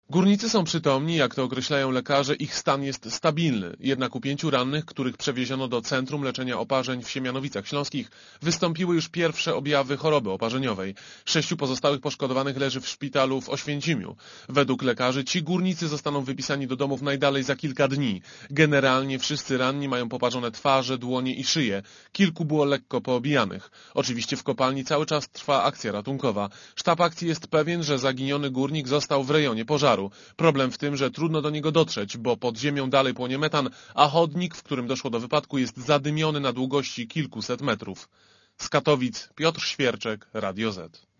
Górnicy są przytomni, jak to określają lekarze, ich stan jest stabilny. Jednak u 5 rannych, których przewieziono do Centrum Leczenia Oparzeń w Siemianowicach Śląskich, wystąpiły już pierwsze objawy choroby oparzeniowej. 6 pozostałych poszkodowanych leży w szpitalu w Oświęcimiu. Według lekarzy ci górnicy zostaną wypisani do domów najdalej za kilka dni. Generalnie wszyscy ranni mają poparzone twarze, dłonie i szyje. Kilku było lekko poobijanych. Oczywiście w kopalni cały czas trwa akcja ratunkowa. Sztab akcji jest pewien, że zaginiony górnik został w rejonie pożaru. Problem w tym, że trudno do niego dotrzeć, bo pod ziemią dalej płonie metan, a chodnik, w którym doszło do wypadku, jest zadymiony na długości kilkuset metrów. Z Katowic Piotr Świerczek, Radio Z.